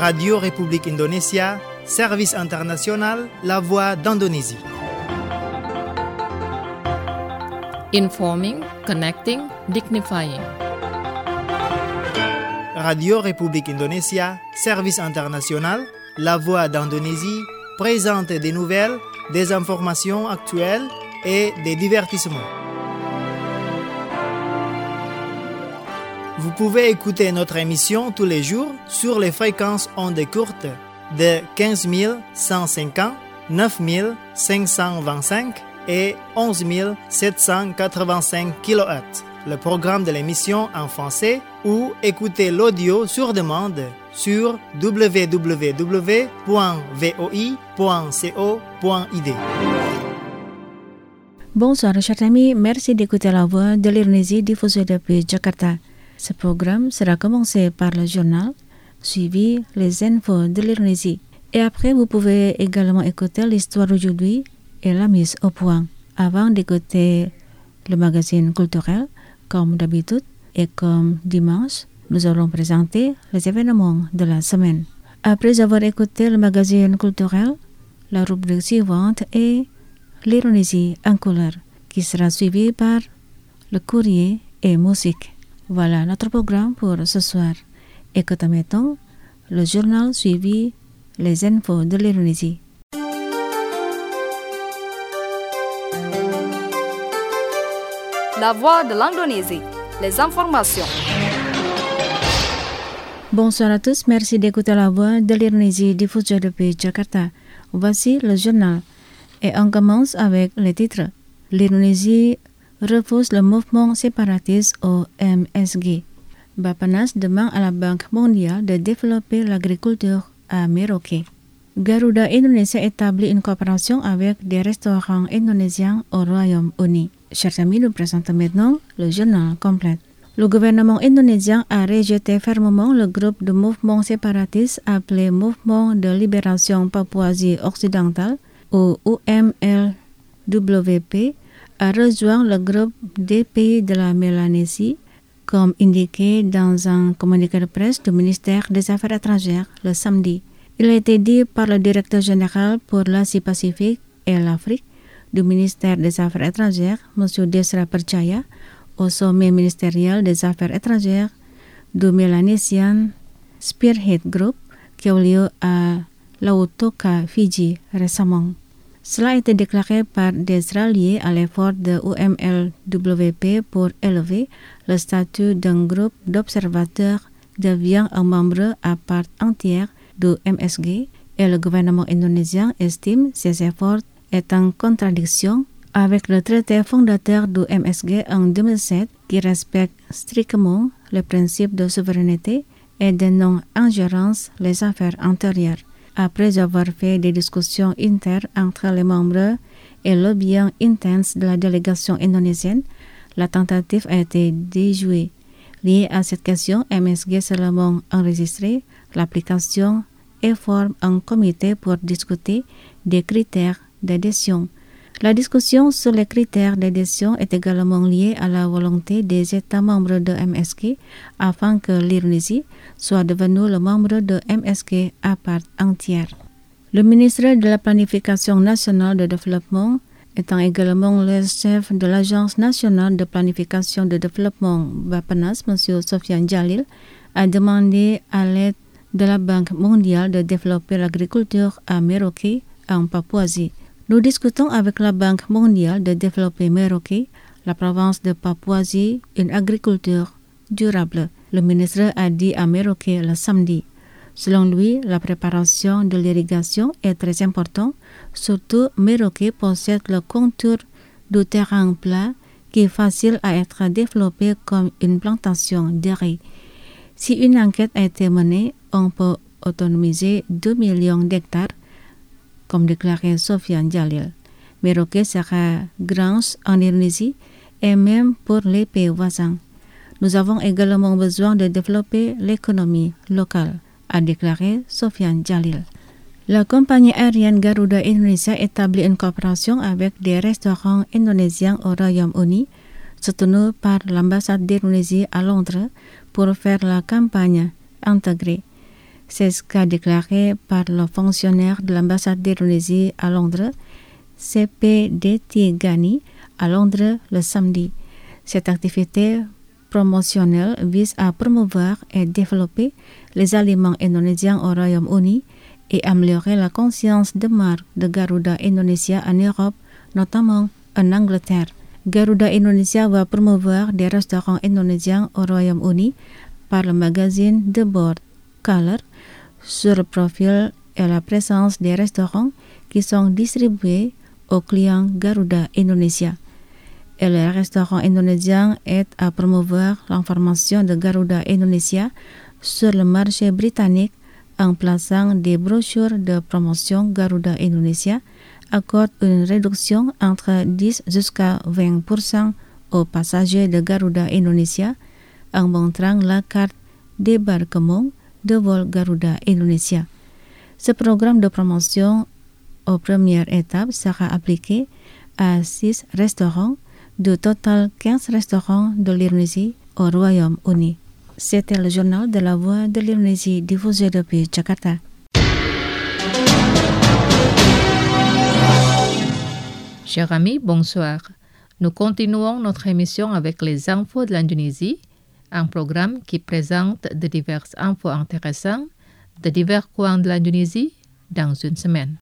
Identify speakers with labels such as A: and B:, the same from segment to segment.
A: Radio République Indonésia, Service International, La Voix d'Indonésie.
B: Informing, connecting, dignifying.
A: Radio République Indonésia, Service International, La Voix d'Indonésie présente des nouvelles, des informations actuelles et des divertissements. Vous pouvez écouter notre émission tous les jours sur les fréquences ondes courtes de 15 150, 9 525 et 11 785 kHz. Le programme de l'émission en français ou écouter l'audio sur demande sur www.voi.co.id.
C: Bonsoir chers amis, merci d'écouter la voix de l'Indonésie diffusée depuis Jakarta. Ce programme sera commencé par le journal, suivi les infos de l'Indonésie. Et après, vous pouvez également écouter l'histoire d'aujourd'hui et la mise au point. Avant d'écouter le magazine culturel, comme d'habitude et comme dimanche, nous allons présenter les événements de la semaine. Après avoir écouté le magazine culturel, la rubrique suivante est l'Indonésie en couleur, qui sera suivie par le courrier et musique. Voilà notre programme pour ce soir. Écoutons maintenant le journal suivi les infos de l'Indonésie.
D: La voix de l'Indonésie, les informations.
C: Bonsoir à tous, merci d'écouter la voix de l'Indonésie diffusée depuis Jakarta. Voici le journal et on commence avec les titres. L'Indonésie refuse le mouvement séparatiste au MSG. Bappenas demande à la Banque mondiale de développer l'agriculture à Merauke. Garuda Indonesia établit une coopération avec des restaurants indonésiens au Royaume-Uni. Chers amis, nous présentons maintenant le journal complet. Le gouvernement indonésien a rejeté fermement le groupe de mouvements séparatistes appelé Mouvement de Libération Papouasie Occidentale ou UMLWP a rejoint le groupe des pays de la Mélanésie, comme indiqué dans un communiqué de presse du ministère des Affaires étrangères le samedi. Il a été dit par le directeur général pour l'Asie-Pacifique et l'Afrique du ministère des Affaires étrangères, M. Desra Percaya, au sommet ministériel des Affaires étrangères du Melanesian Spearhead Group qui a eu lieu à Lautoka, Fidji, récemment. Cela a été déclaré par Desra lié à l'effort de UMLWP pour élever le statut d'un groupe d'observateurs devient un membre à part entière du MSG et le gouvernement indonésien estime ces efforts est en contradiction avec le traité fondateur du MSG en 2007 qui respecte strictement le principe de souveraineté et de non-ingérence les affaires intérieures. Après avoir fait des discussions internes entre les membres et le lobbying intense de la délégation indonésienne, la tentative a été déjouée. Lié à cette question, MSG seulement enregistré l'application et forme un comité pour discuter des critères d'adhésion. La discussion sur les critères d'adhésion est également liée à la volonté des États membres de MSG afin que l'Indonésie soit devenue le membre de MSG à part entière. Le ministre de la Planification nationale de développement, étant également le chef de l'Agence nationale de planification de développement Bappenas, M. Sofian Jalil, a demandé à l'aide de la Banque mondiale de développer l'agriculture à Merauke, en Papouasie. Nous discutons avec la Banque mondiale de développer Merauke, la province de Papouasie, une agriculture durable. Le ministre a dit à Merauke le samedi. Selon lui, la préparation de l'irrigation est très importante, surtout Merauke possède le contour du terrain plat qui est facile à être développé comme une plantation de riz. Si une enquête a été menée, on peut autonomiser 2 millions d'hectares, comme déclarait Sofian Jalil. Merauke sera grand en Indonésie et même pour les pays voisins. Nous avons également besoin de développer l'économie locale, a déclaré Sofian Jalil. La compagnie aérienne Garuda Indonesia établit une coopération avec des restaurants indonésiens au Royaume-Uni, soutenus par l'ambassade d'Indonésie à Londres pour faire la campagne intégrée. C'est ce qu'a déclaré par le fonctionnaire de l'ambassade d'Indonésie à Londres, CPDT Ghani, à Londres le samedi. Cette activité promotionnelle vise à promouvoir et développer les aliments indonésiens au Royaume-Uni et améliorer la conscience de marque de Garuda Indonesia en Europe, notamment en Angleterre. Garuda Indonesia va promouvoir des restaurants indonésiens au Royaume-Uni par le magazine de bord Color sur le profil et la présence des restaurants qui sont distribués aux clients Garuda Indonesia. Et les restaurants indonésiens aident à promouvoir l'information de Garuda Indonesia sur le marché britannique en plaçant des brochures de promotion. Garuda Indonesia accorde une réduction entre 10 jusqu'à 20% aux passagers de Garuda Indonesia en montrant la carte débarquement de vol Garuda Indonesia. Ce programme de promotion aux premières étapes sera appliqué à 6 restaurants, de total 15 restaurants de l'Indonésie au Royaume-Uni. C'était le journal de la Voix de l'Indonésie diffusé depuis Jakarta.
B: Chers amis, bonsoir. Nous continuons notre émission avec les infos de l'Indonésie, un programme qui présente de diverses infos intéressantes de divers coins de l'Indonésie dans une semaine.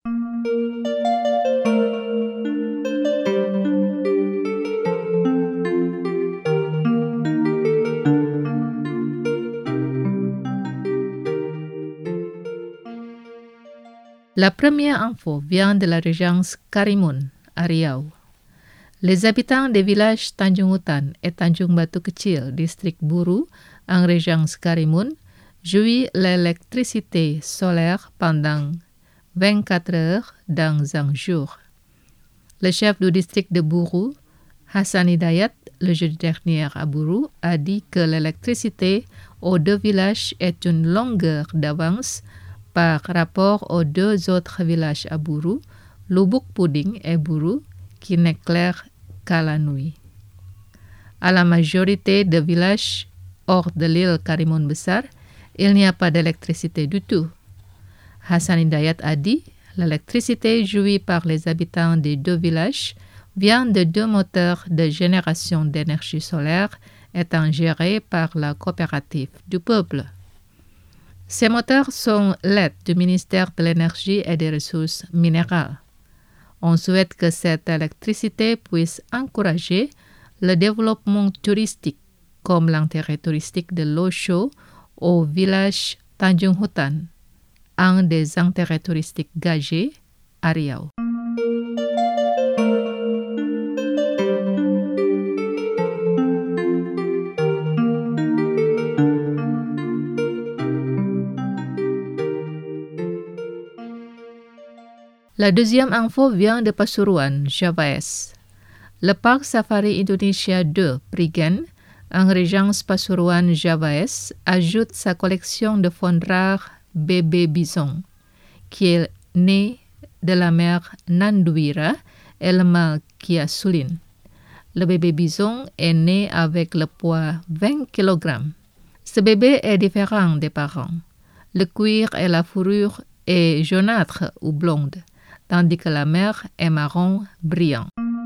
B: La première info vient de la région Karimun, à Riau. Les habitants des villages Tanjung Hutan et Tanjung Batu Kecil, district Buru, en région Karimun, jouissent l'électricité solaire pendant 24 heures dans un jour. Le chef du district de Buru, Hassan Hidayat, le jeudi dernier à Buru, a dit que l'électricité aux deux villages est une longueur d'avance par rapport aux deux autres villages à Buru, Lubuk Puding et Buru, qui n'éclairent qu'à la nuit. À la majorité des villages hors de l'île Karimun Besar, il n'y a pas d'électricité du tout. Hassan Hidayat a dit « L'électricité jouie par les habitants des deux villages vient de deux moteurs de génération d'énergie solaire étant gérés par la coopérative du peuple. Ces moteurs sont l'aide du ministère de l'Énergie et des Ressources minérales. On souhaite que cette électricité puisse encourager le développement touristique comme l'intérêt touristique de l'eau chaude au village Tanjung Hutan, un des intérêts touristiques gagés à Riau. La deuxième info vient de Pasuruan, Java Est. Le parc Safari Indonesia 2, Prigen, en région Pasuruan, Java Est, ajoute sa collection de faune rare bébé bison, qui est né de la mère Nanduira et le mâle Kiasulin. Le bébé bison est né avec le poids 20 kg. Ce bébé est différent des parents. Le cuir et la fourrure est jaunâtre ou blonde, tandis que la mère est marron brillant.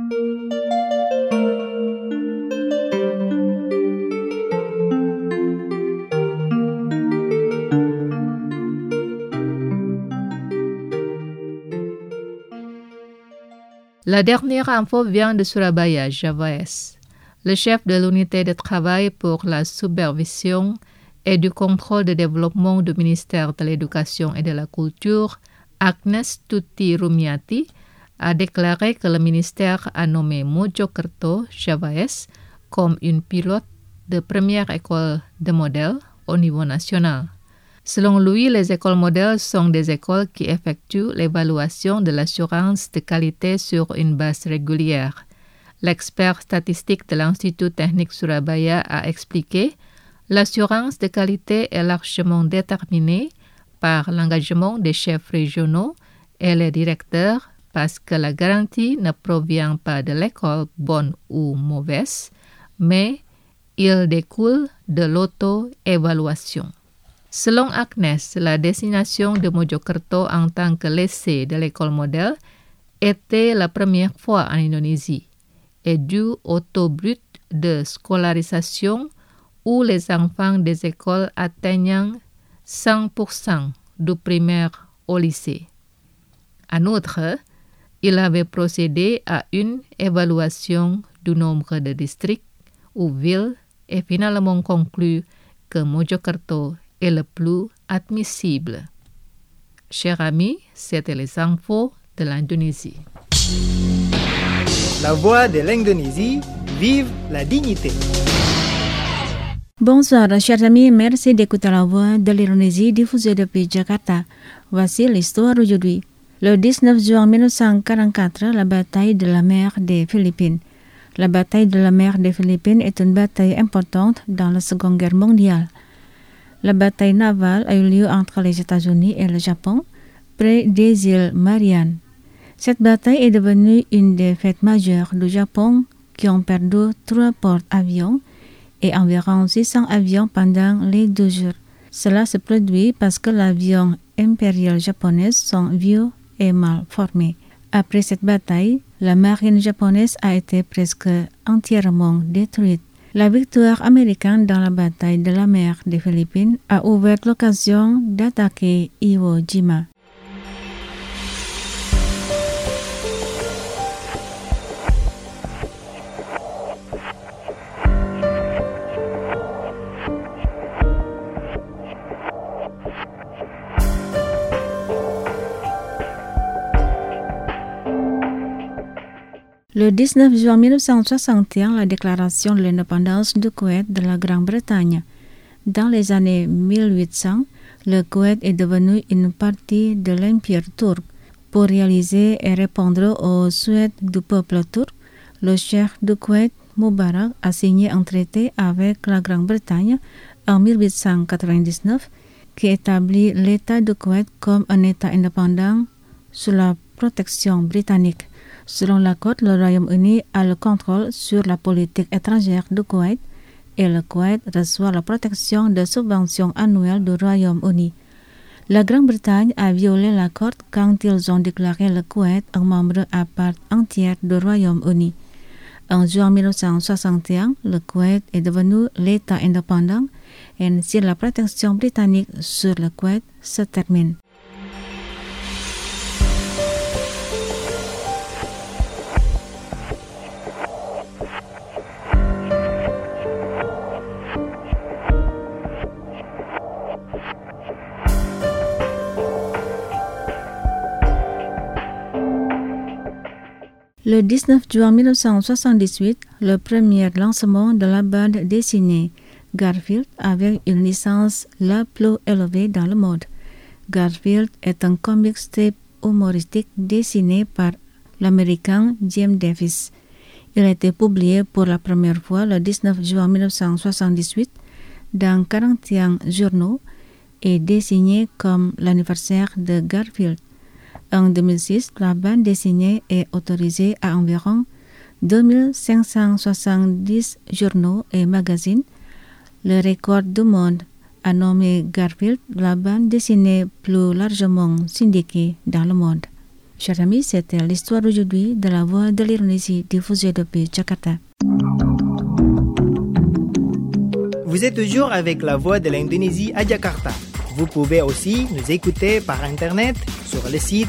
B: La dernière info vient de Surabaya, Java Est. Le chef de l'unité de travail pour la supervision et du contrôle de développement du ministère de l'Éducation et de la Culture, Agnes Tuti Rumiati, a déclaré que le ministère a nommé Mojokerto, Java Est, comme une pilote de première école de modèle au niveau national. Selon lui, les écoles modèles sont des écoles qui effectuent l'évaluation de l'assurance de qualité sur une base régulière. L'expert statistique de l'Institut technique Surabaya a expliqué « L'assurance de qualité est largement déterminée par l'engagement des chefs régionaux et les directeurs parce que la garantie ne provient pas de l'école bonne ou mauvaise, mais il découle de l'auto-évaluation. Selon Agnes, la destination de Mojokerto en tant que lycée de l'école modèle était la première fois en Indonésie et due au taux brut de scolarisation où les enfants des écoles atteignant 100% du primaire au lycée. En outre, il avait procédé à une évaluation du nombre de districts ou villes et finalement conclu que Mojokerto est le plus admissible. Chers amis, c'était les infos de l'Indonésie.
A: La voix de l'Indonésie, vive la dignité.
C: Bonsoir, chers amis, merci d'écouter la voix de l'Indonésie diffusée depuis Jakarta. Voici l'histoire aujourd'hui. Le 19 juin 1944, la bataille de la mer des Philippines. La bataille de la mer des Philippines est une bataille importante dans la Seconde Guerre mondiale. La bataille navale a eu lieu entre les États-Unis et le Japon, près des îles Mariannes. Cette bataille est devenue une des fêtes majeures du Japon qui ont perdu 3 porte-avions et environ 600 avions pendant les 2 jours. Cela se produit parce que l'avion impérial japonais sont vieux et mal formés. Après cette bataille, la marine japonaise a été presque entièrement détruite. La victoire américaine dans la bataille de la mer des Philippines a ouvert l'occasion d'attaquer Iwo Jima. Le 19 juin 1961, la déclaration de l'indépendance du Koweït de la Grande-Bretagne. Dans les années 1800, le Koweït est devenu une partie de l'Empire turc. Pour réaliser et répondre aux souhaits du peuple turc, le cheikh du Koweït, Moubarak, a signé un traité avec la Grande-Bretagne en 1899 qui établit l'État du Koweït comme un État indépendant sous la protection britannique. Selon l'accord, le Royaume-Uni a le contrôle sur la politique étrangère du Koweït et le Koweït reçoit la protection de subventions annuelles du Royaume-Uni. La Grande-Bretagne a violé l'accord quand ils ont déclaré le Koweït un membre à part entière du Royaume-Uni. En juin 1961, le Koweït est devenu l'État indépendant et ainsi la protection britannique sur le Koweït se termine. Le 19 juin 1978, le premier lancement de la bande dessinée Garfield avec une licence la plus élevée dans le monde. Garfield est un comic strip humoristique dessiné par l'Américain Jim Davis. Il a été publié pour la première fois le 19 juin 1978 dans 41 journaux et désigné comme l'anniversaire de Garfield. En 2006, la bande dessinée est autorisée à environ 2570 journaux et magazines. Le record du monde a nommé Garfield la bande dessinée plus largement syndiquée dans le monde. Chers amis, c'était l'histoire aujourd'hui de la voix de l'Indonésie diffusée depuis Jakarta.
A: Vous êtes toujours avec la voix de l'Indonésie à Jakarta. Vous pouvez aussi nous écouter par Internet sur le site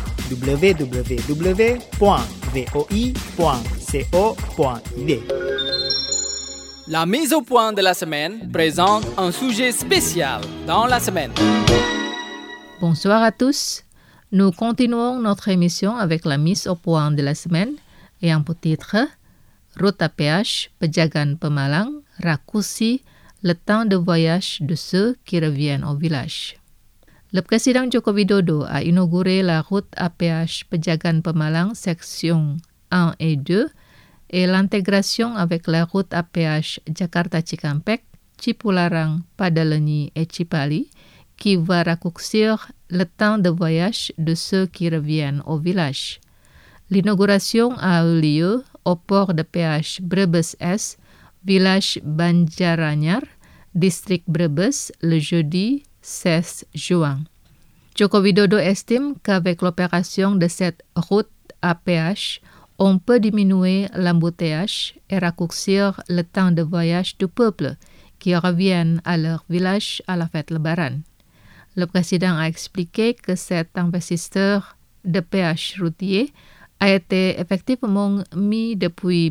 A: www.voi.co.id.
E: La mise au point de la semaine présente un sujet spécial dans la semaine.
B: Bonsoir à tous. Nous continuons notre émission avec la mise au point de la semaine et un titre Route à péage Pejagan Pemalang raccourcit le temps de voyage de ceux qui reviennent au village. Le président Joko Widodo a inauguré la route à péage Pejagan Pemalang section 1 et 2 et l'intégration avec la route à péage Jakarta-Cikampek, Cipularang, Padalarang et Cipali qui va raccourcir le temps de voyage de ceux qui reviennent au village. L'inauguration a eu lieu au port de péage Brebes-Est, village Banjaranyar, district Brebes, le jeudi 16 juin. Joko Widodo estime qu'avec l'opération de cette route à péage, on peut diminuer l'embouteillage et raccourcir le temps de voyage du peuple qui reviennent à leur village à la fête Lebaran. Le président a expliqué que cet investisseur de péage routier a été effectivement mis depuis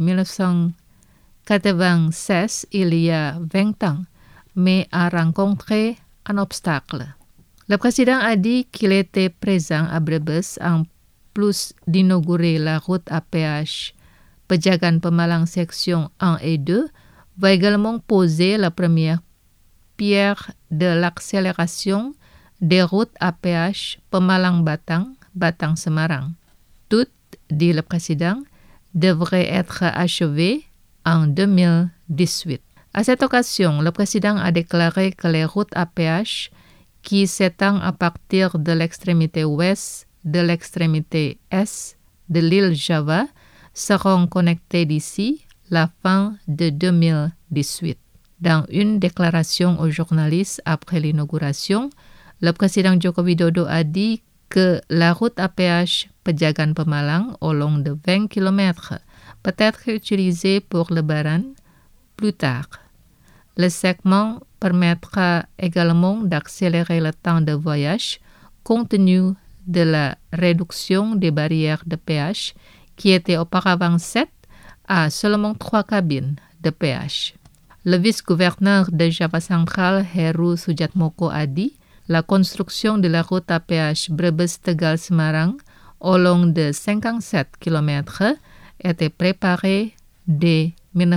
B: 1996, il y a 20 ans, mais a rencontré un obstacle. Le président a dit qu'il était présent à Brebes en plus d'inaugurer la route à péage Pejagan Pemalang section 1 et 2, va également poser la première pierre de l'accélération des routes à péage Pemalang-Batang, Batang-Semarang. Tout, dit le président, devrait être achevé en 2018. À cette occasion, le président a déclaré que les routes à péage qui s'étendent à partir de l'extrémité ouest de l'extrémité est de l'île Java seront connectées d'ici la fin de 2018. Dans une déclaration aux journalistes après l'inauguration, le président Joko Widodo a dit que la route à péage Pejagan Pemalang au long de 20 km peut être utilisée pour Lebaran plus tard. Le segment permettra également d'accélérer le temps de voyage compte tenu de la réduction des barrières de péage qui étaient auparavant 7 à seulement 3 cabines de péage. Le vice-gouverneur de Java Central, Heru Sujatmoko, a dit la construction de la route à péage Brebes-Tegal-Semarang au long de 57 km était préparée dès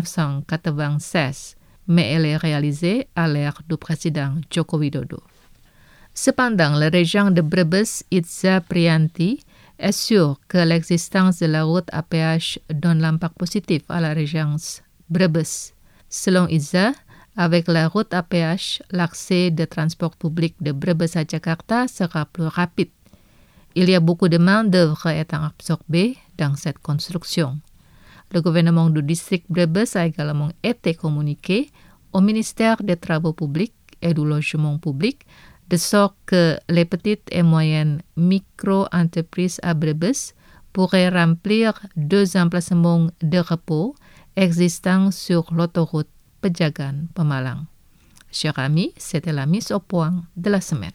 B: 1996, mais elle est réalisée à l'ère du président Joko Widodo. Cependant, le régent de Brebes, Itza Prianti, est sûr que l'existence de la route à péage donne l'impact positif à la région Brebes. Selon Itza, avec la route à péage, l'accès de transport public de Brebes à Jakarta sera plus rapide. Il y a beaucoup de main-d'œuvre étant absorbée dans cette construction. Le gouvernement du district Brebes a également été communiqué au ministère des Travaux publics et du Logement public, de sorte que les petites et moyennes micro-entreprises à Brebes pourraient remplir 2 emplacements de repos existants sur l'autoroute Pejagan Pemalang. Chers amis, c'était la mise au point de la semaine.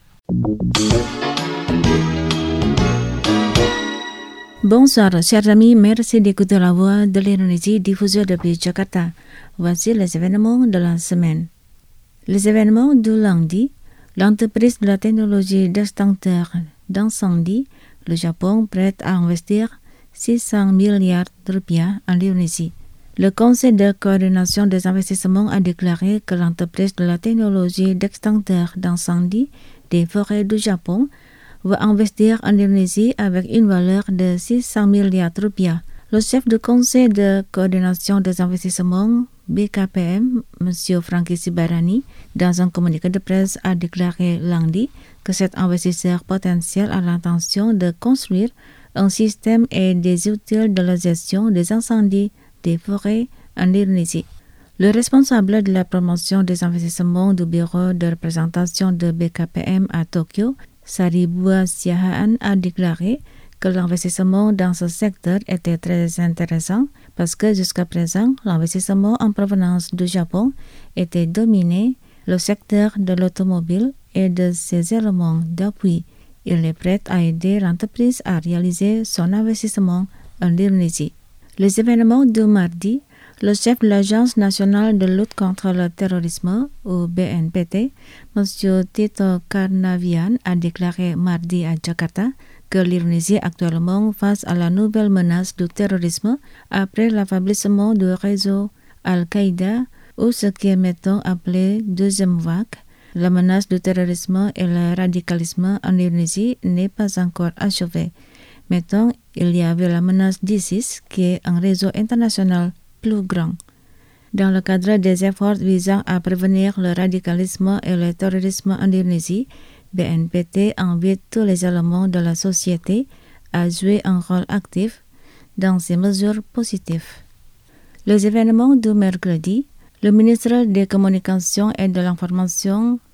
C: Bonsoir, chers amis, merci d'écouter la voix de l'Indonésie diffusée depuis Jakarta. Voici les événements de la semaine. Les événements du lundi, l'entreprise de la technologie d'extincteur d'incendie, le Japon, prête à investir 600 milliards de rupiah en Indonésie. Le Conseil de coordination des investissements a déclaré que l'entreprise de la technologie d'extincteur d'incendie des forêts du Japon va investir en Indonésie avec une valeur de 600 milliards de rupiah. Le chef du Conseil de coordination des investissements BKPM, M. Franky Sibarani, dans un communiqué de presse, a déclaré lundi que cet investisseur potentiel a l'intention de construire un système et des outils de la gestion des incendies des forêts en Indonésie. Le responsable de la promotion des investissements du bureau de représentation de BKPM à Tokyo, Saribua Siahaan, a déclaré que l'investissement dans ce secteur était très intéressant parce que jusqu'à présent, l'investissement en provenance du Japon était dominé le secteur de l'automobile et de ses éléments d'appui. Il est prêt à aider l'entreprise à réaliser son investissement en Indonésie. Les événements du mardi, le chef de l'Agence nationale de lutte contre le terrorisme, ou BNPT, M. Tito Karnavian, a déclaré mardi à Jakarta que l'Indonésie actuellement face à la nouvelle menace du terrorisme après l'affaiblissement du réseau Al-Qaïda ou ce qui est maintenant appelé deuxième vague. La menace du terrorisme et le radicalisme en Indonésie n'est pas encore achevée. Maintenant, il y avait la menace d'ISIS qui est un réseau international plus grand. Dans le cadre des efforts visant à prévenir le radicalisme et le terrorisme en Indonésie, BNPT invite tous les éléments de la société à jouer un rôle actif dans ces mesures positives. Les événements du mercredi, le ministre des Communications et de l'Information,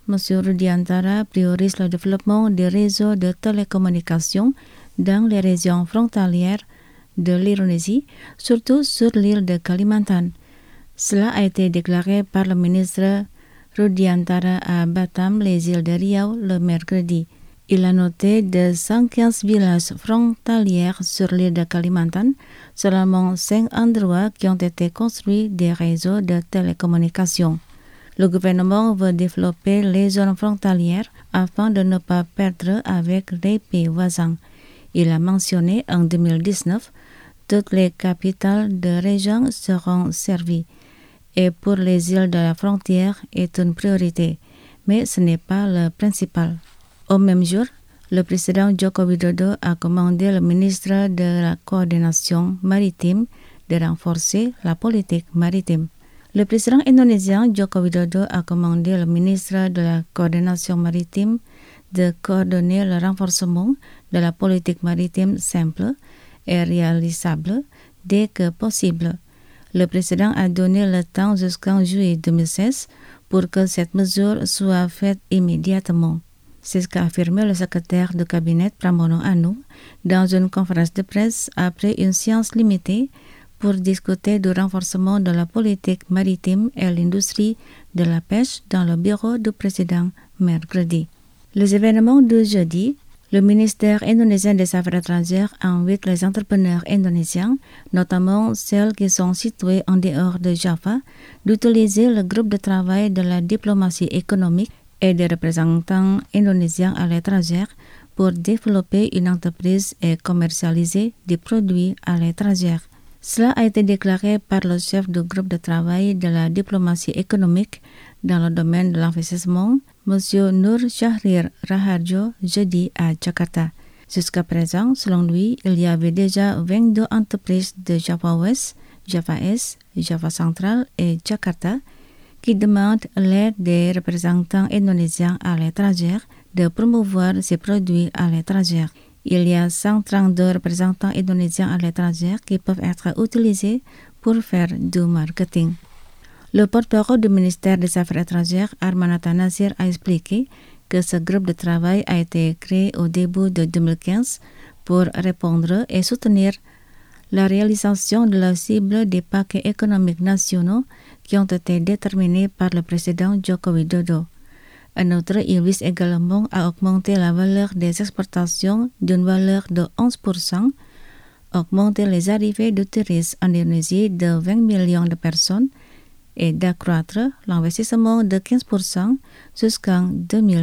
C: M. Rudiantara priorise le développement des réseaux de télécommunications dans les régions frontalières de l'Indonésie, surtout sur l'île de Kalimantan. Cela a été déclaré par le ministre Rudiantara à Batam, les îles de Riau, le mercredi. Il a noté de 115 villages frontaliers sur l'île de Kalimantan, seulement 5 endroits qui ont été construits des réseaux de télécommunications. Le gouvernement veut développer les zones frontalières afin de ne pas perdre avec les pays voisins. Il a mentionné en 2019, toutes les capitales de région seront servies. Et pour les îles de la frontière est une priorité, mais ce n'est pas le principal. Au même jour, le président Joko Widodo a commandé le ministre de la Coordination maritime de renforcer la politique maritime. Le président indonésien Joko Widodo a commandé le ministre de la Coordination maritime de coordonner le renforcement de la politique maritime simple et réalisable dès que possible. Le président a donné le temps jusqu'en juillet 2016 pour que cette mesure soit faite immédiatement. C'est ce qu'a affirmé le secrétaire du cabinet Pramono Anung dans une conférence de presse après une séance limitée pour discuter du renforcement de la politique maritime et l'industrie de la pêche dans le bureau du président mercredi. Les événements de jeudi, le ministère indonésien des Affaires étrangères invite les entrepreneurs indonésiens, notamment celles qui sont situées en dehors de Java, d'utiliser le groupe de travail de la diplomatie économique et des représentants indonésiens à l'étranger pour développer une entreprise et commercialiser des produits à l'étranger. Cela a été déclaré par le chef du groupe de travail de la diplomatie économique dans le domaine de l'investissement, M. Nur Syahrir Raharjo, jeudi à Jakarta. Jusqu'à présent, selon lui, il y avait déjà 22 entreprises de Java Ouest, Java Est, Java Central et Jakarta qui demandent l'aide des représentants indonésiens à l'étranger de promouvoir ces produits à l'étranger. Il y a 132 représentants indonésiens à l'étranger qui peuvent être utilisés pour faire du marketing. Le porte-parole du ministère des Affaires étrangères, Armanata Nasir, a expliqué que ce groupe de travail a été créé au début de 2015 pour répondre et soutenir la réalisation de la cible des paquets économiques nationaux qui ont été déterminés par le président Joko Widodo. En outre, il vise également à augmenter la valeur des exportations d'une valeur de 11%, augmenter les arrivées de touristes en Indonésie de 20 millions de personnes et d'accroître l'investissement de 15% jusqu'en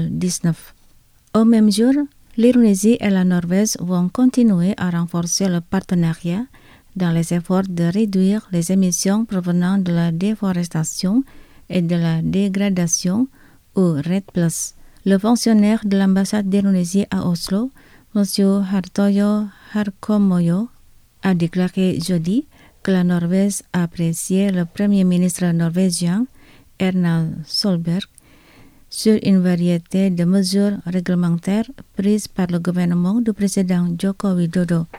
C: 2019. Au même jour, l'Indonésie et la Norvège vont continuer à renforcer le partenariat dans les efforts de réduire les émissions provenant de la déforestation et de la dégradation ou REDD+. Le fonctionnaire de l'ambassade d'Indonésie à Oslo, M. Hartoyo Harkomoyo, a déclaré jeudi que la Norvège a apprécié le Premier ministre norvégien, Erna Solberg, sur une variété de mesures réglementaires prises par le gouvernement du président Joko Widodo.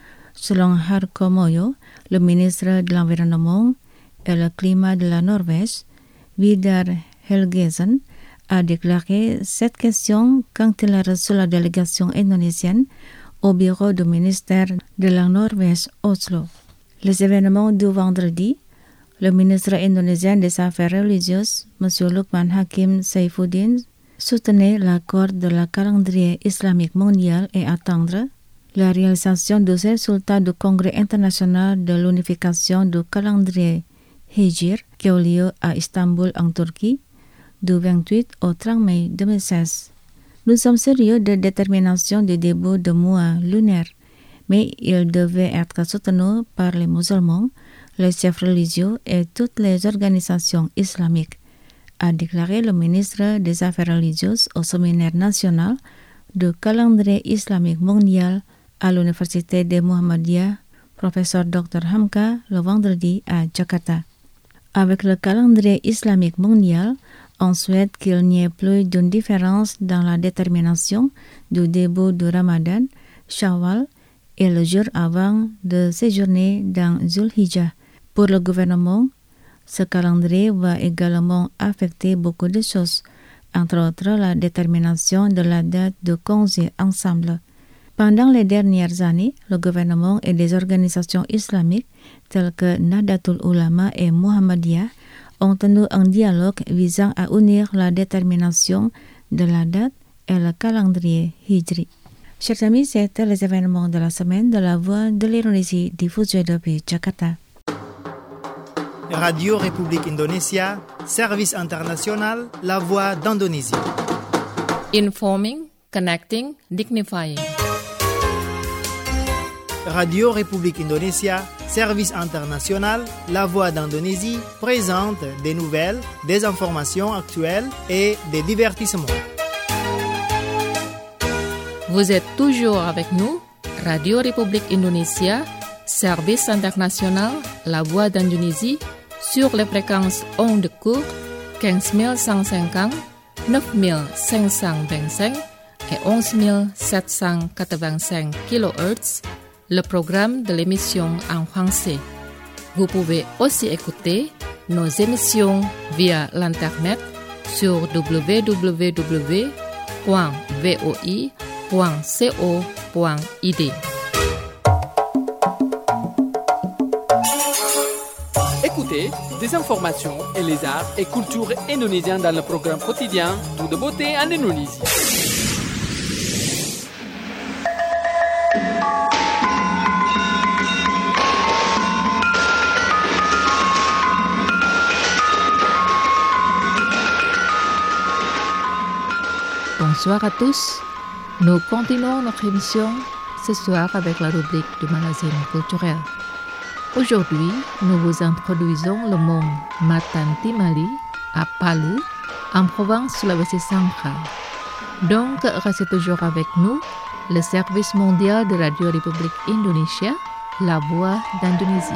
C: Selon Harkomoyo, le ministre de l'Environnement et le Climat de la Norvège, Vidar Helgesen, a déclaré cette question quand il a reçu la délégation indonésienne au bureau du ministère de la Norvège, Oslo. Les événements du vendredi, le ministre indonésien des Affaires religieuses, M. Lukman Hakim Saifuddin, soutenait l'accord de la calendrier islamique mondial et attendre la réalisation du résultat du Congrès international de l'unification du calendrier Hijr qui a eu lieu à Istanbul en Turquie du 28 au 30 mai 2016. Nous sommes sérieux de détermination du début du mois lunaire, mais il devait être soutenu par les musulmans, les chefs religieux et toutes les organisations islamiques, a déclaré le ministre des Affaires religieuses au séminaire national du calendrier islamique mondial à l'Université de Muhammadiyah, professeur Dr Hamka, le vendredi à Jakarta. Avec le calendrier islamique mondial, on souhaite qu'il n'y ait plus d'une différence dans la détermination du début du Ramadan, Shawwal, et le jour avant de séjourner dans Zulhijjah. Pour le gouvernement, ce calendrier va également affecter beaucoup de choses, entre autres la détermination de la date de congé ensemble. Pendant les dernières années, le gouvernement et des organisations islamiques telles que Nahdlatul Ulama et Muhammadiyah ont tenu un dialogue visant à unir la détermination de la date et le calendrier hijri. Chers amis, c'était les événements de la semaine de la Voix de l'Indonésie diffusée depuis Jakarta.
A: Radio République Indonésia, service international, la Voix d'Indonésie.
B: Informing, connecting, dignifying.
A: Radio République Indonésia, service international, la Voix d'Indonésie, présente des nouvelles, des informations actuelles et des divertissements.
B: Vous êtes toujours avec nous, Radio République Indonésia, service international, la Voix d'Indonésie, sur les fréquences ondes courtes 15150, 9525 et 11785 kHz, le programme de l'émission en français. Vous pouvez aussi écouter nos émissions via l'internet sur www.voi.co.id.
E: Écoutez des informations et les arts et cultures indonésiens dans le programme quotidien Tout de beauté en Indonésie.
B: Bonsoir à tous. Nous continuons notre émission ce soir avec la rubrique du magazine culturel. Aujourd'hui, nous vous introduisons le mont Matantimali à Palu, en province Sulawesi centrale. Donc, restez toujours avec nous, le service mondial de Radio République Indonésia, la Voix d'Indonésie.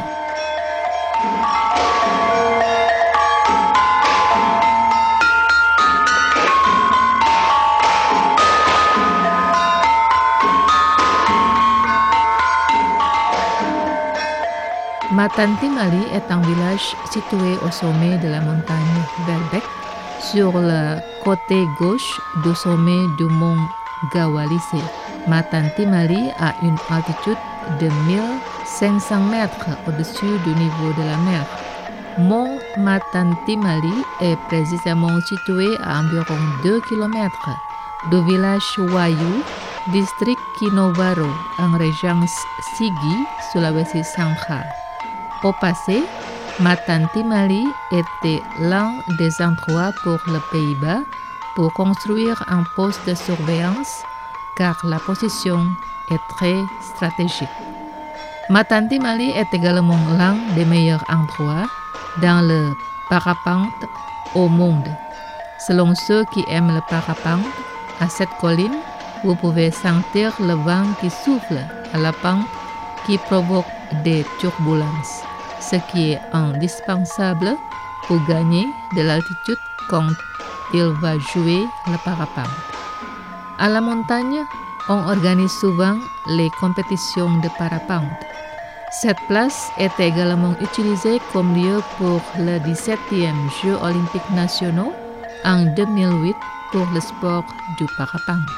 B: Matantimali est un village situé au sommet de la montagne Velbek, sur le côté gauche du sommet du mont Gawalise. Matantimali a une altitude de 1500 mètres au-dessus du niveau de la mer. Mont Matantimali est précisément situé à environ 2 km du village Wayu, district Kinobaro, en région Sigi, Sulawesi centrale. Au passé, Matantimali était l'un des endroits pour les Pays-Bas pour construire un poste de surveillance car la position est très stratégique. Matantimali est également l'un des meilleurs endroits dans le parapente au monde. Selon ceux qui aiment le parapente, à cette colline, vous pouvez sentir le vent qui souffle à la pente qui provoque des turbulences, ce qui est indispensable pour gagner de l'altitude quand il va jouer le parapente. À la montagne, on organise souvent les compétitions de parapente. Cette place est également utilisée comme lieu pour le 17e Jeux olympiques nationaux en 2008 pour le sport du parapente.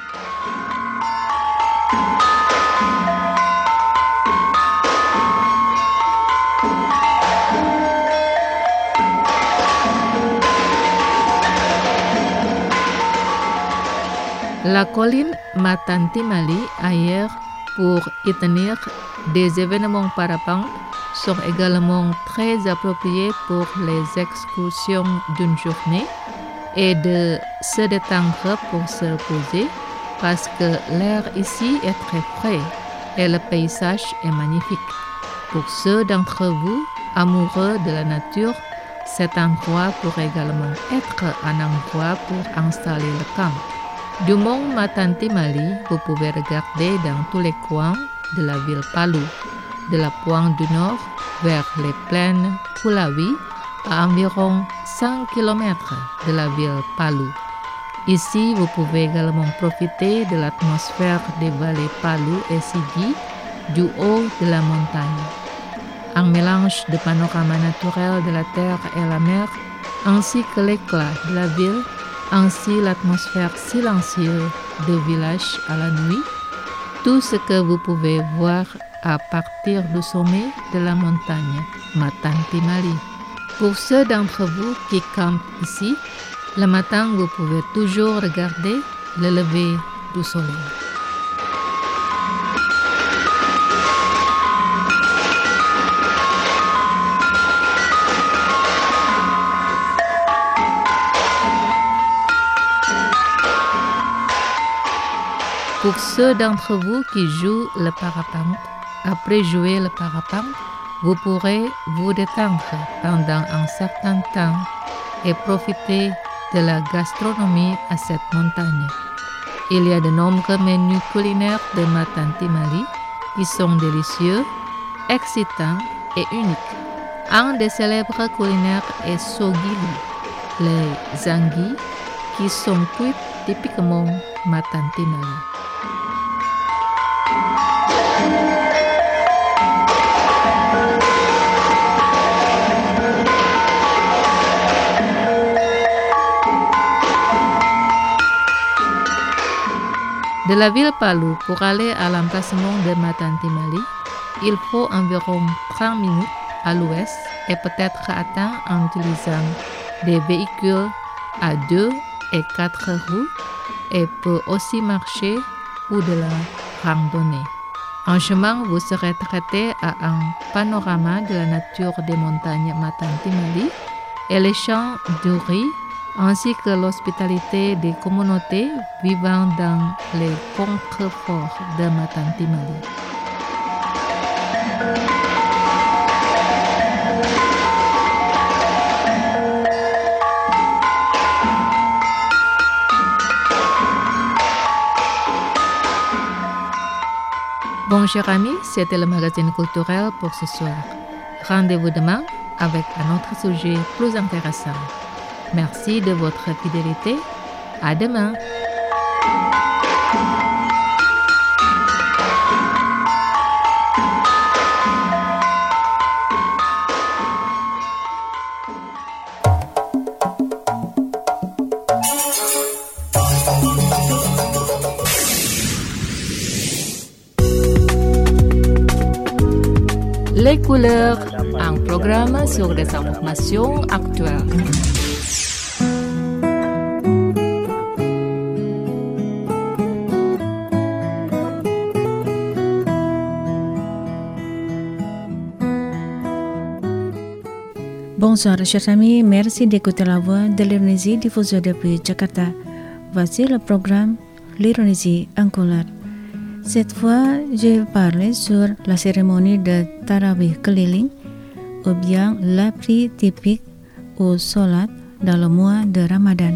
B: La colline Matantimali, ailleurs pour y tenir des événements parapente, sont également très appropriés pour les excursions d'une journée et de se détendre pour se reposer parce que l'air ici est très frais et le paysage est magnifique. Pour ceux d'entre vous amoureux de la nature, cet endroit pourrait également être un endroit pour installer le camp. Du mont Matantimali, vous pouvez regarder dans tous les coins de la ville Palu, de la pointe du nord vers les plaines Kulawi, à environ 100 km de la ville Palu. Ici, vous pouvez également profiter de l'atmosphère des vallées Palu et Sigi du haut de la montagne. Un mélange de panorama naturel de la terre et la mer, ainsi que l'éclat de la ville, Ainsi l'atmosphère silencieuse de village à la nuit, tout ce que vous pouvez voir à partir du sommet de la montagne Matantimali. Pour ceux d'entre vous qui campent ici, le matin vous pouvez toujours regarder le lever du soleil. Pour ceux d'entre vous qui jouent le parapente, après jouer le parapente, vous pourrez vous détendre pendant un certain temps et profiter de la gastronomie à cette montagne. Il y a de nombreux menus culinaires de Matantimali qui sont délicieux, excitants et uniques. Un des célèbres culinaires est Sogili, les anguilles qui sont cuites typiquement Matantimali. De la ville Palu pour aller à l'emplacement de Matantimali, il faut environ 30 minutes à l'ouest et peut-être atteint en utilisant des véhicules à 2 et 4 roues et peut aussi marcher ou de la randonnée. En chemin, vous serez traité à un panorama de la nature des montagnes Matantimali et les champs de riz, ainsi que l'hospitalité des communautés vivant dans les contreforts de Matantimali. Bon, chers amis, c'était le magazine culturel pour ce soir. Rendez-vous demain avec un autre sujet plus intéressant. Merci de votre fidélité. À demain. Les couleurs, un programme sur des informations actuelles.
C: Bonsoir chers amis, merci d'écouter la voix de l'Indonésie diffusée depuis Jakarta. Voici le programme L'Indonésie en couleur. Cette fois, je vais parler sur la cérémonie de Tarawih keliling ou bien la prière typique au Salat dans le mois de Ramadan.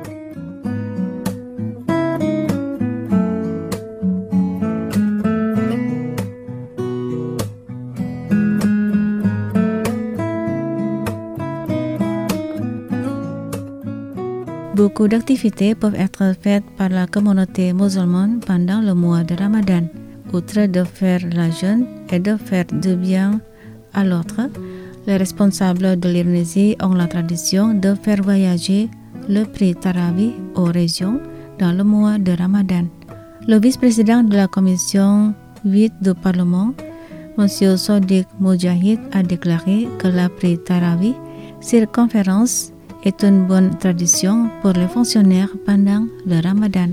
C: Beaucoup d'activités peuvent être faites par la communauté musulmane pendant le mois de Ramadan. Outre de faire la jeûne et de faire du bien à l'autre, les responsables de l'Indonésie ont la tradition de faire voyager le prix Tarawih aux régions dans le mois de Ramadan. Le vice-président de la commission 8 du Parlement, M. Sodik Mujahid, a déclaré que la prix Tarawih, circonférence, est une bonne tradition pour les fonctionnaires pendant le Ramadan.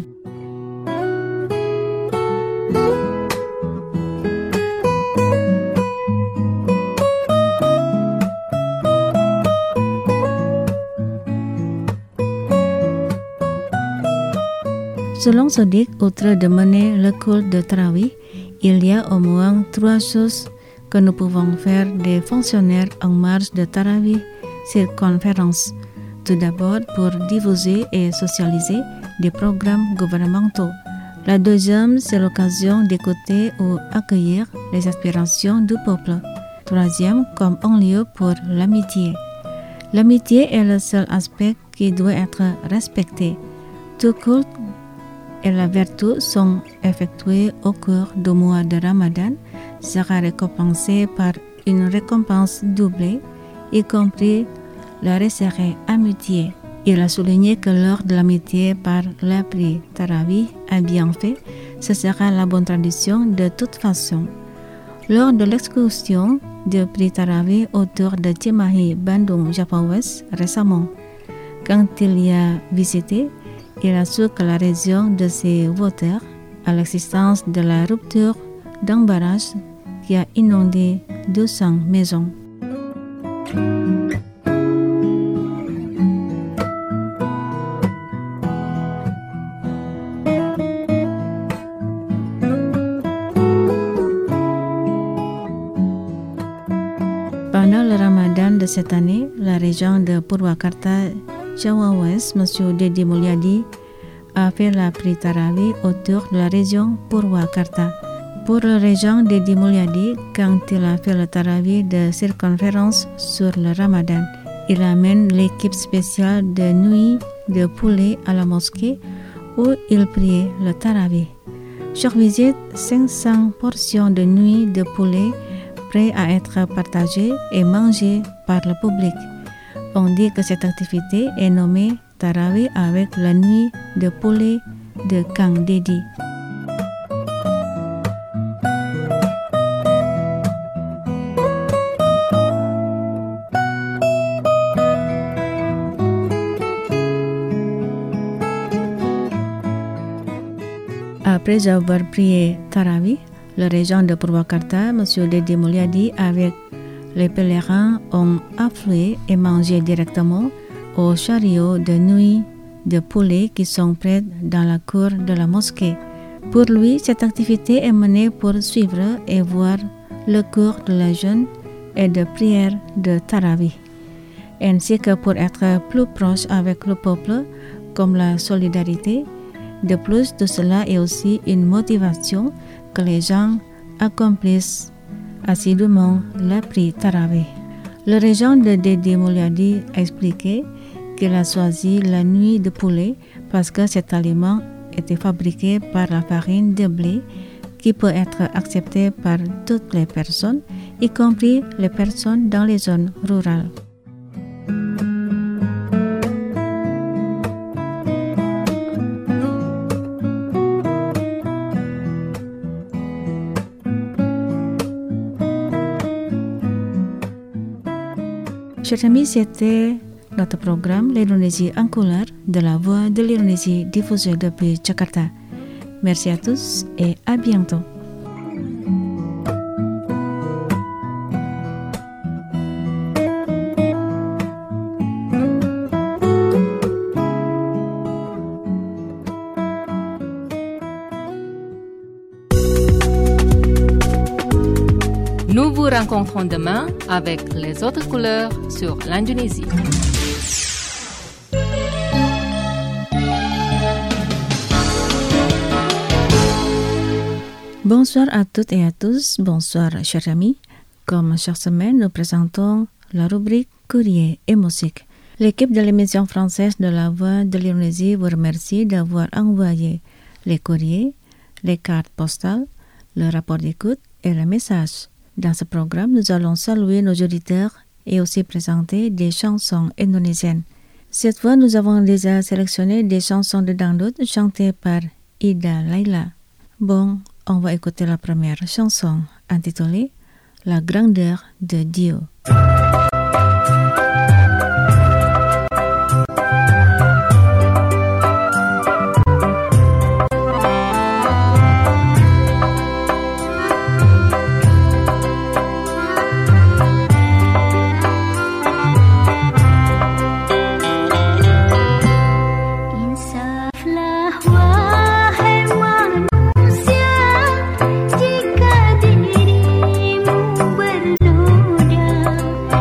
C: Selon Sodik, outre de mener le culte de Tarawih, il y a au moins 3 choses que nous pouvons faire des fonctionnaires en marge de Tarawih circonférence. Tout d'abord pour diffuser et socialiser des programmes gouvernementaux. La deuxième, c'est l'occasion d'écouter ou accueillir les aspirations du peuple. Troisième, comme un lieu pour l'amitié. L'amitié est le seul aspect qui doit être respecté. Tout culte et la vertu sont effectués au cours du mois de Ramadan, sera récompensé par une récompense doublée, y compris la resserrée amitié. Il a souligné que l'heure de l'amitié par le prix Tarawih a bien fait, ce sera la bonne tradition de toute façon. Lors de l'excursion du prix Tarawih autour de Cimahi, Bandung, Java Ouest récemment, quand il y a visité, il a su que la raison de ces vautours à l'existence de la rupture d'un barrage qui a inondé 200 maisons. Pendant le Ramadan de cette année, la région de Purwakarta, Java Ouest, M. Deddy Mulyadi, a fait la prix Tarawih autour de la région Purwakarta. Pour la région Deddy Mulyadi, quand il a fait le Tarawih de circonférence sur le Ramadan, il amène l'équipe spéciale de nuit de poulet à la mosquée où il priait le Tarawih. Chaque visite, 500 portions de nuit de poulet prêts à être partagées et mangées par le public. On dit que cette activité est nommée Tarawih avec la nuit de poulet de Kang Deddy. Après avoir prié Tarawih, la région de Purwakarta, M. Deddy Mulyadi, avec les pèlerins ont afflué et mangé directement aux chariots de nuit de poulet qui sont près dans la cour de la mosquée. Pour lui, cette activité est menée pour suivre et voir le cours de la jeûne et de prière de Tarawih, ainsi que pour être plus proche avec le peuple, comme la solidarité. De plus de cela est aussi une motivation que les gens accomplissent assidûment le prix Tarawih. Le régent de Deddy Mulyadi a expliqué qu'il a choisi la nuit de poulet parce que cet aliment était fabriqué par la farine de blé qui peut être acceptée par toutes les personnes, y compris les personnes dans les zones rurales. Chers amis, c'était notre programme L'Indonésie en couleur de la voix de l'Indonésie diffusée depuis Jakarta. Merci à tous et à bientôt.
B: Nous vous rencontrons demain avec les autres couleurs sur l'Indonésie.
C: Bonsoir à toutes et à tous, bonsoir chers amis. Comme chaque semaine, nous présentons la rubrique Courrier et musique. L'équipe de l'émission française de la Voix de l'Indonésie vous remercie d'avoir envoyé les courriers, les cartes postales, le rapport d'écoute et le message. Dans ce programme, nous allons saluer nos auditeurs et aussi présenter des chansons indonésiennes. Cette fois, nous avons déjà sélectionné des chansons de dangdut chantées par Ida Laila. Bon, on va écouter la première chanson intitulée La grandeur de Dieu.
F: Jika dirimu bernoda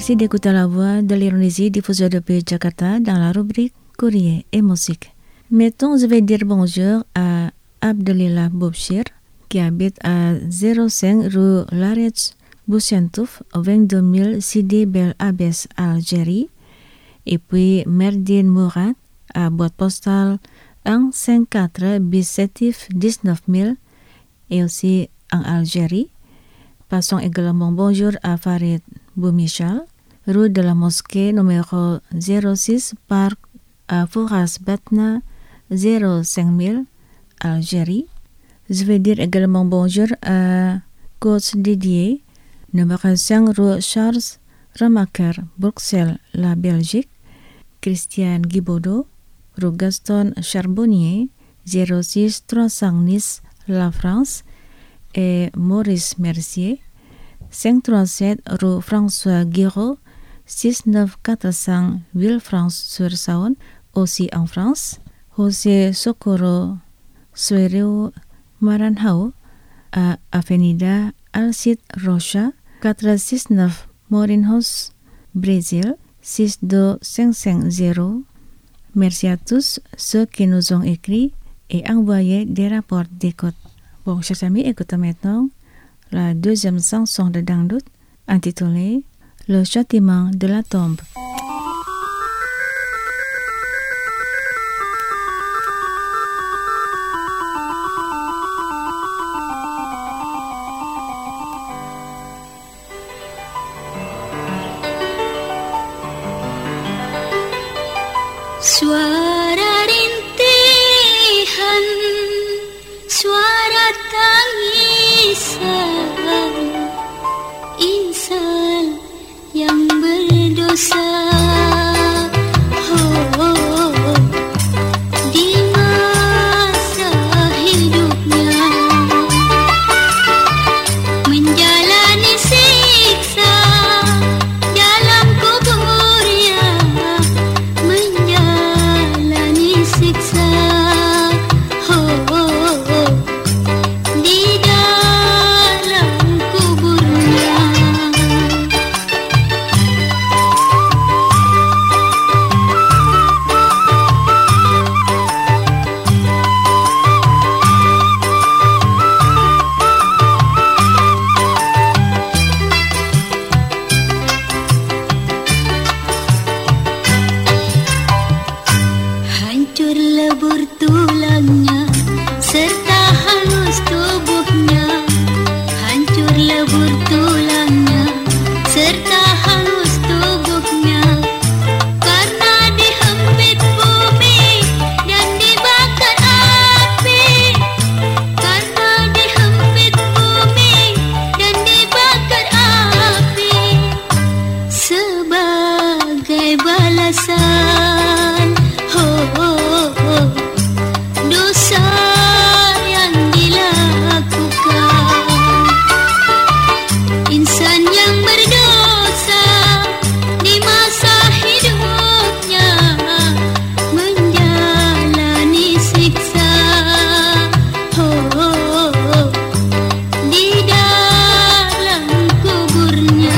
C: Merci d'écouter la voix de l'Indonésie diffusée depuis Jakarta dans la rubrique Courrier et musique. Maintenant, je vais dire bonjour à Abdelillah Bobshir qui habite à 05 rue Laretz Boussentouf, 22 000 Sidi Bel Abbès, Algérie. Et puis Merdine Mourad à boîte postale 154 bis Sétif 19 000 et aussi en Algérie. Passons également bonjour à Farid Boumichal, rue de la Mosquée numéro 06 Parc à Fouras Batna 05 000 Algérie. Je vais dire également bonjour à Coach Didier, numéro 5 rue Charles Ramaker, Bruxelles, la Belgique. Christian Guibaudot, rue Gaston Charbonnier, 06 300 Nice, la France. Et Maurice Mercier, 537 rue François Guiraud, 69400 Villefranche-sur-Saône, aussi en France. José Socorro Suereo Maranhão, à Avenida Alcide Rocha, 469 Mourinhos, Brésil, 62550. Merci à tous ceux qui nous ont écrit et envoyé des rapports d'écoute. Bon, chers amis, écoutons maintenant la deuxième chanson de Dangdut intitulée Le châtiment de la tombe.
F: Suara rintihan, suara tangisan insan yang berdosa. Di masa hidupnya menjalani siksa dalam kuburnya, menjalani siksa di dalam kuburnya. Hancur lebur tulangnya serta halus tubuhnya, hancur lebur tulangnya serta halus tubuhnya, karena dihempit bumi dan dibakar api, karena dihempit bumi dan dibakar api, sebagai balasan dosa yang dilakukan. Insan yang berdosa di masa hidupnya menjalani siksa di dalam kuburnya.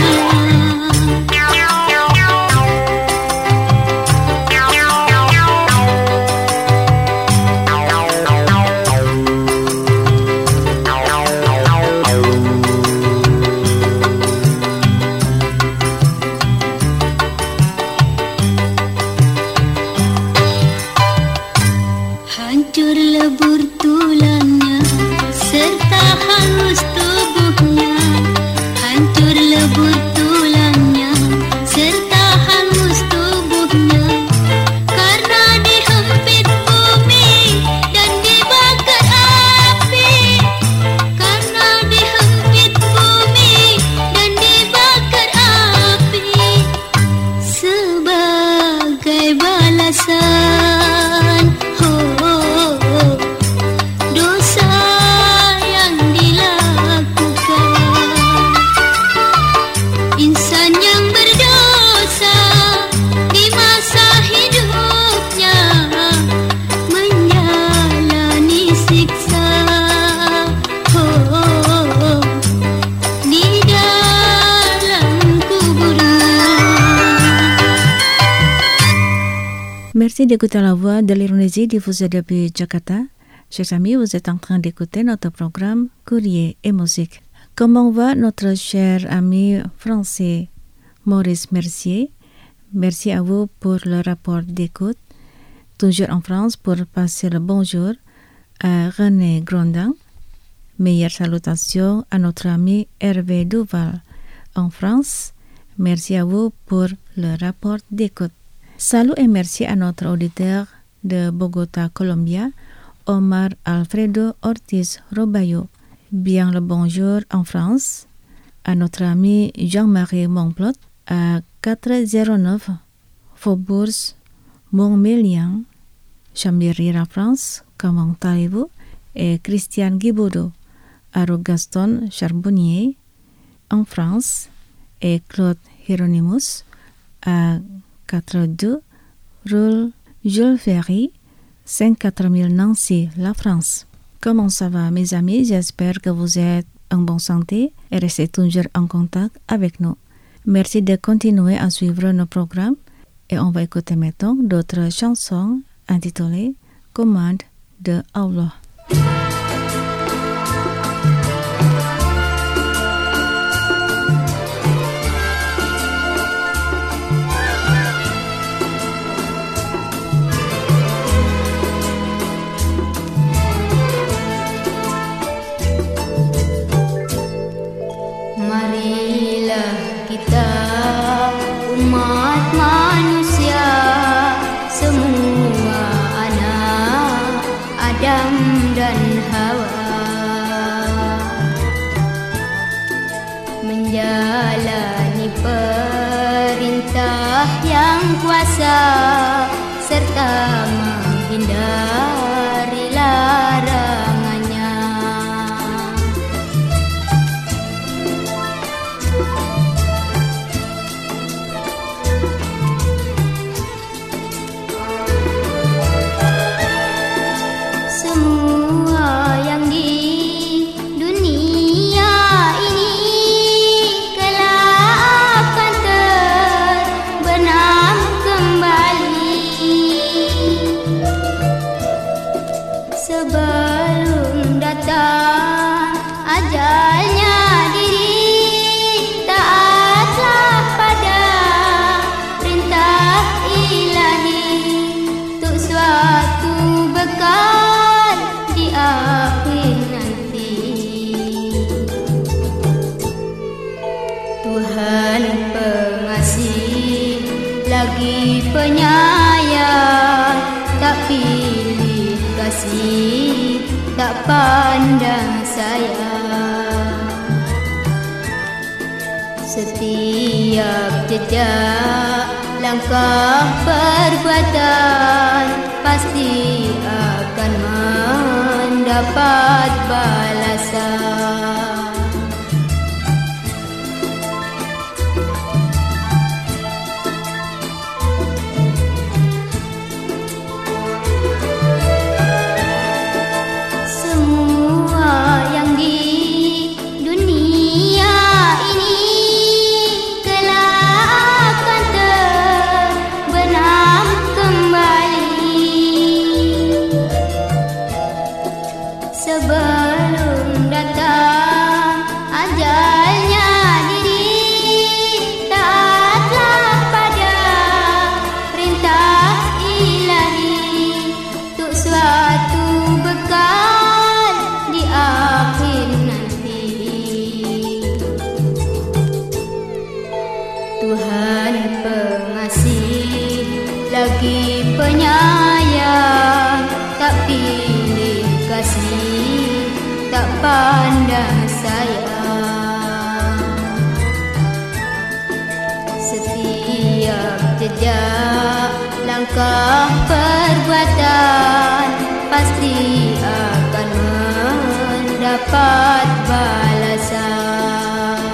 F: Hancur lebur tulangnya serta halus tubuhnya, hancur lebur tulangnya serta halus tubuhnya, karena dihempit bumi dan dibakar api, karena dihempit bumi dan dibakar api, sebagai balasan dosa yang dilakukan. Insan yang berdosa di masa hidupnya menjalani siksa di dalam kuburnya.
C: Merci d'écouter la voix de l'Indonésie diffusée depuis Jakarta. Chers amis, vous êtes en train d'écouter notre programme Courrier et musique. Comment va notre cher ami français Maurice Mercier? Merci à vous pour le rapport d'écoute. Toujours en France pour passer le bonjour à René Grondin. Meilleures salutations à notre ami Hervé Duval en France. Merci à vous pour le rapport d'écoute. Salut et merci à notre auditeur de Bogota, Colombia, Omar Alfredo Ortiz Robayo. Bien le bonjour en France à notre ami Jean-Marie Montplot à 409 Faubourg Montmélian, Chambéry, la France. Comment allez-vous? Et Christian Guibaudot à rue Gaston Charbonnier en France et Claude Hieronymus à 42 rue Jules Ferry, 54 000 Nancy, la France. Comment ça va mes amis? J'espère que vous êtes en bonne santé et restez toujours en contact avec nous. Merci de continuer à suivre nos programmes et on va écouter maintenant d'autres chansons intitulées Commande de Allah.
F: Marilah kita umat manusia, semua anak Adam dan Hawa, menjalani perintah yang kuasa serta menghindari larangannya. Semua yang di dunia ini kelak akan terbenam kembali. Sebelum datang ajalnya diri, taatlah pada perintah ilahi untuk suatu bekal di akhir nanti. Tuhan pengasih lagi penyayang, tak pilih kasih, tak pandang sayang. Setiap jejak langkah perbuatan pasti akan mendapat balasan. Semua yang di dunia ini kelak akan terbenam kembali. Sebelum datang ajalnya diri, taatlah pada perintah ilahi untuk suatu bekal di akhir nanti. Tuhan pengasih lagi penyayang, tak pilih kasih, tak pandang sayang. Setiap jejak langkah perbuatan pasti akan mendapat balasan.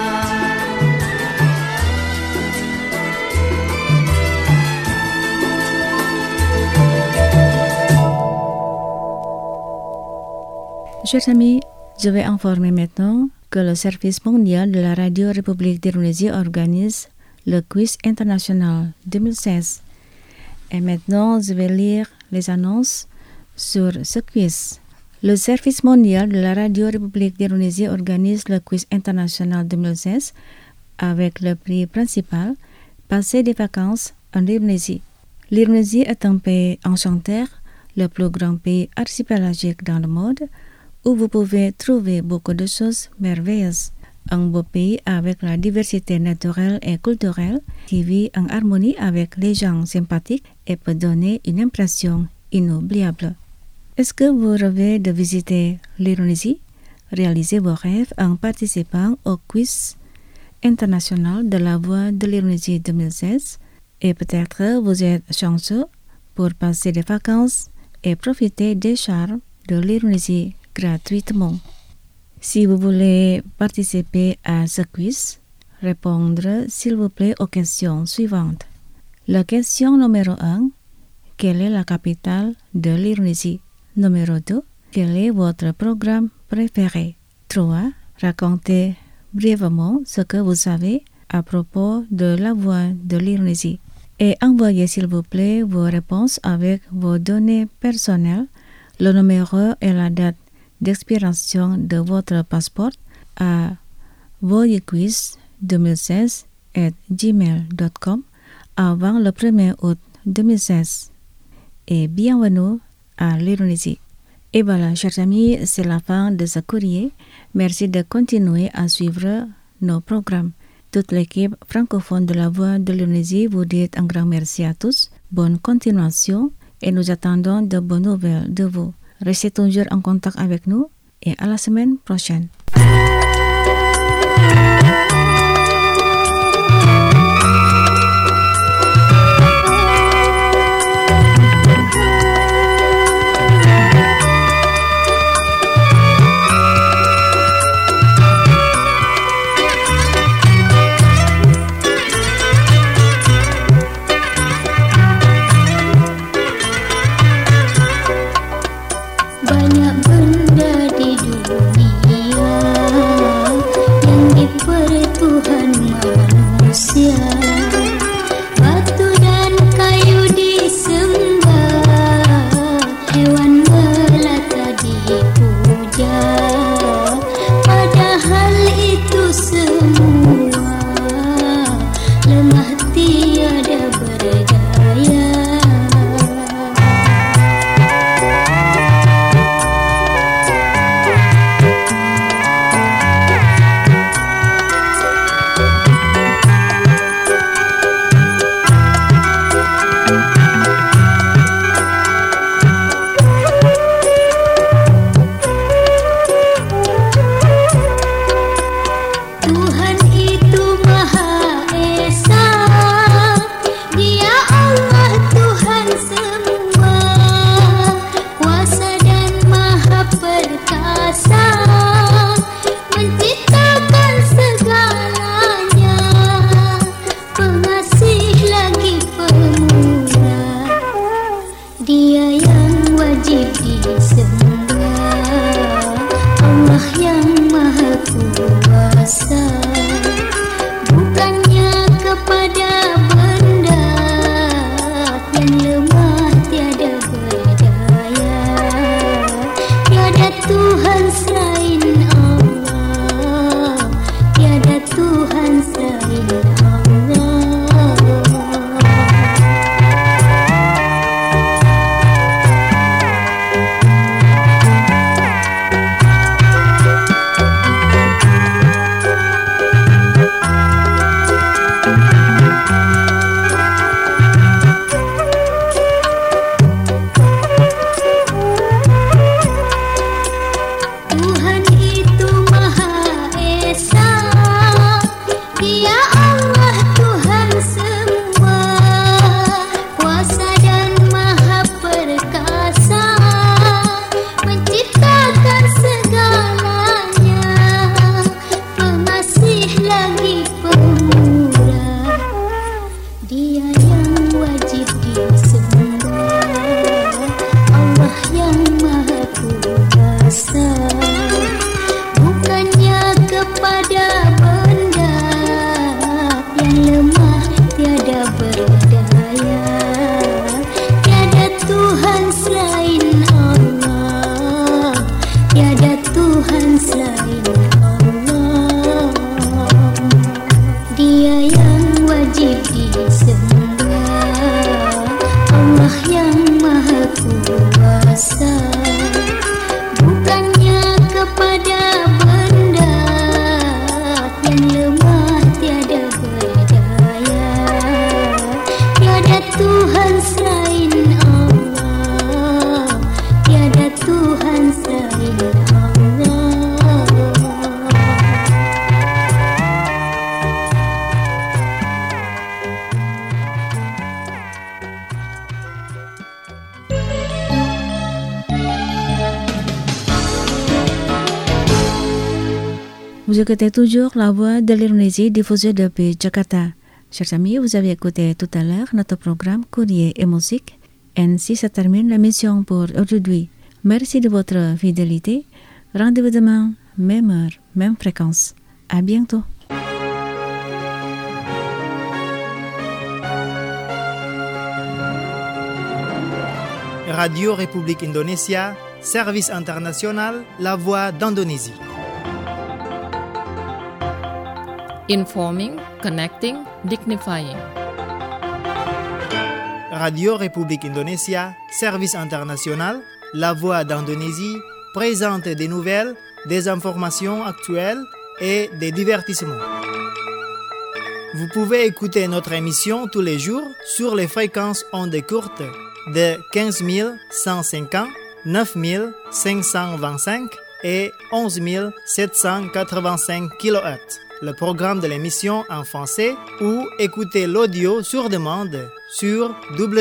C: Chers amis, je vais informer maintenant que le Service mondial de la Radio République d'Indonésie organise le Quiz international 2016. Et maintenant, je vais lire les annonces sur ce quiz. Le Service mondial de la Radio République d'Indonésie organise le quiz international 2016 avec le prix principal Passer des vacances en Indonésie. L'Indonésie est un pays enchanteur, le plus grand pays archipélagique dans le monde, où vous pouvez trouver beaucoup de choses merveilleuses. Un beau pays avec la diversité naturelle et culturelle qui vit en harmonie avec les gens sympathiques et peut donner une impression inoubliable. Est-ce que vous rêvez de visiter l'Indonésie? Réalisez vos rêves en participant au quiz international de la Voix de l'Indonésie 2016 et peut-être vous êtes chanceux pour passer des vacances et profiter des charmes de l'Indonésie gratuitement. Si vous voulez participer à ce quiz, répondre s'il vous plaît aux questions suivantes. La question numéro 1, quelle est la capitale de l'Indonésie? Numéro 2, quel est votre programme préféré? 3, racontez brièvement ce que vous savez à propos de la Voix de l'Indonésie. Et envoyez s'il vous plaît vos réponses avec vos données personnelles, le numéro et la date d'expiration de votre passeport à voyequiz2016@gmail.com avant le 1er août 2016. Et bienvenue à l'Indonésie. Et voilà, chers amis, c'est la fin de ce courrier. Merci de continuer à suivre nos programmes. Toute l'équipe francophone de la Voix de l'Indonésie vous dit un grand merci à tous. Bonne continuation et nous attendons de bonnes nouvelles de vous. Restez toujours en contact avec nous et à la semaine prochaine.
F: Banyak benda di dunia yang diberi Tuhan manusia. Batu dan kayu disembah, hewan melata dipuja. Padahal itu semua lemah tiada berdaya. Tuhan itu Maha Esa, Dia Allah Tuhan semua, kuasa dan Maha Perkasa, menciptakan segalanya, pengasih lagi pemurah. Dia yang wajib disembah, Allah yang Maha Kuasa. Bukannya kepada benda yang lemah tiada berdaya. Tiada Tuhan selain Allah, tiada Tuhan selain Allah. Tuhan itu Maha Esa, Dia Allah Tuhan semua, kuasa dan Maha Perkasa, menciptakan segalanya, pengasih lagi pemurah. Dia yang wajib disembah, Allah yang Maha Kuasa. Bukannya kepada benda yang lemah tiada berdaya. Tuhan selain Allah, tiada Tuhan selain Allah.
C: Vous écoutez toujours La Voix de l'Indonésie diffusée depuis Jakarta. Chers amis, vous avez écouté tout à l'heure notre programme Courrier et musique. Ainsi se termine l'émission pour aujourd'hui. Merci de votre fidélité. Rendez-vous demain, même heure, même fréquence. À bientôt.
A: Radio République Indonésia, service international, La Voix d'Indonésie.
B: Informing, connecting, dignifying.
A: Radio République Indonésia, service international, La Voix d'Indonésie, présente des nouvelles, des informations actuelles et des divertissements. Vous pouvez écouter notre émission tous les jours sur les fréquences ondes courtes de 15 150, 9 525 et 11 785 kHz. Le programme de l'émission en français ou écouter l'audio sur demande sur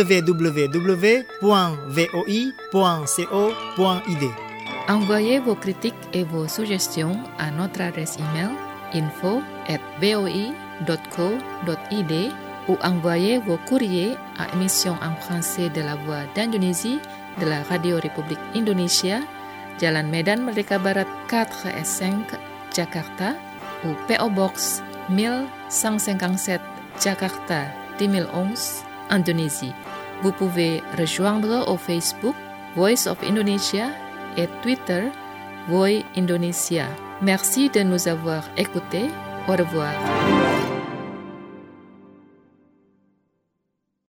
A: www.voi.co.id.
B: Envoyez vos critiques et vos suggestions à notre adresse email info@voi.co.id ou envoyez vos courriers à émission en français de la Voix d'Indonésie de la Radio République Indonésia, Jalan Medan Merdeka Barat 4S5, Jakarta, ou PO Box 1157 Jakarta 2011, Indonésie. Vous pouvez rejoindre au Facebook Voice of Indonesia et Twitter Voi Indonesia. Merci de nous avoir écoutés. Au revoir.